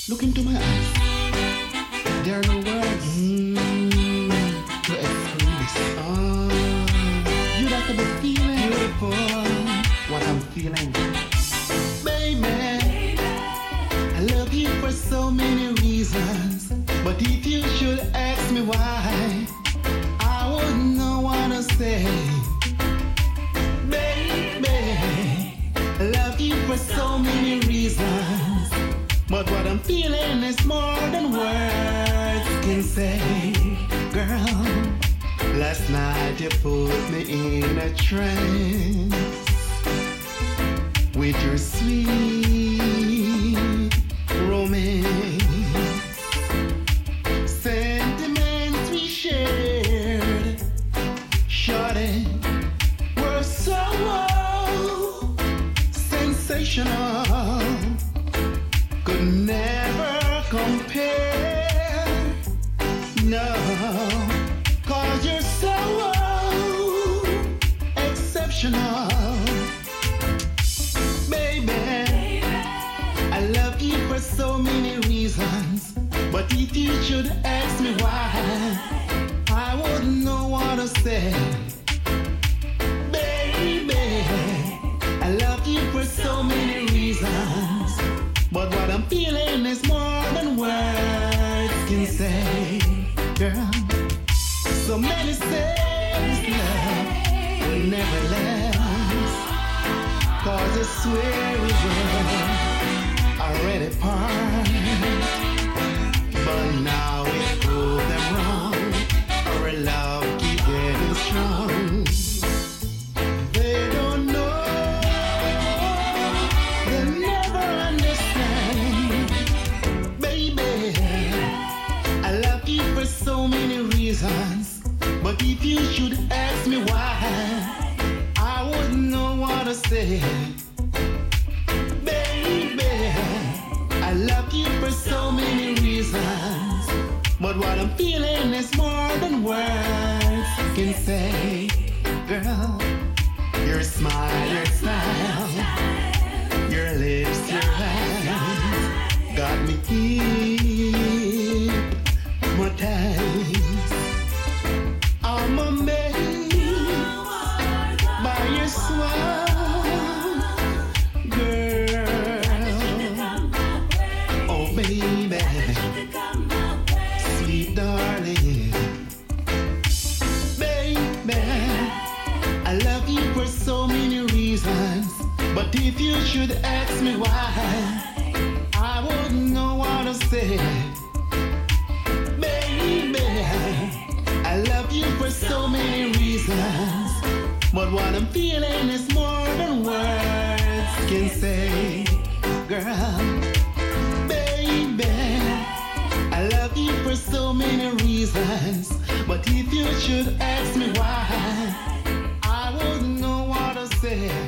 Look into my eyes. There are no words to explain this. You got to be feeling beautiful what I'm feeling. Baby, I love you for so many reasons. But if you should ask me why, I wouldn't know what to say. Baby, I love you for so many reasons. But what I'm feeling is more than words can say. Girl, last night you put me in a trance with your sweet romance. Sentiments we shared, shorty, were so sensational. Could never compare, no, 'cause you're so exceptional. Baby, I love you for so many reasons. But if you should ask me why, I wouldn't know what to say. Baby, I love you for so many reasons. But what I'm feeling is more than words can say. Girl, so many say this love will never last. 'Cause I swear we were already part. But now we prove them wrong. Our love keep getting strong. They don't know, they never understand. Baby, I love you for so many reasons. But if you should ask me why, I wouldn't know what to say. Baby, I love you for so many reasons. But what I'm feeling is more than words can say. Girl, your smile, your style, your lips, your eyes got me hypnotized. I'm amazed by your smile, girl. Oh baby, sweet darling. Baby, I love you for so many reasons. But if you should ask me why, I wouldn't know what to say. Baby, I love you for so many reasons. But what I'm feeling is more than words can say. Girl, baby, I love you for so many reasons. But if you should ask me why, I wouldn't know what to say.